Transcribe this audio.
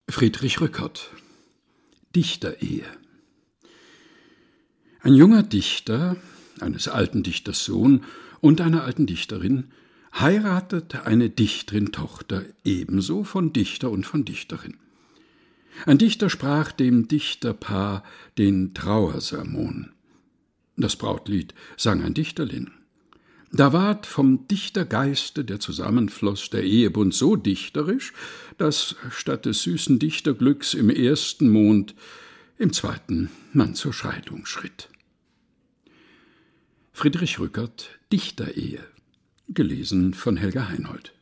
Friedrich Rückert: Dichterehe. Ein junger Dichter, eines alten Dichters Sohn und einer alten Dichterin, heiratete eine Dichterin-Tochter, ebenso von Dichter und von Dichterin. Ein Dichter sprach dem Dichterpaar den Trauersermon. Das Brautlied sang ein Dichterling. Da ward vom Dichtergeiste, der zusammenfloß, der Ehebund so dichterisch, dass statt des süßen Dichterglücks im ersten Mond im zweiten man zur Scheidung schritt. Friedrich Rückert: Dichterehe, gelesen von Helga Heinold.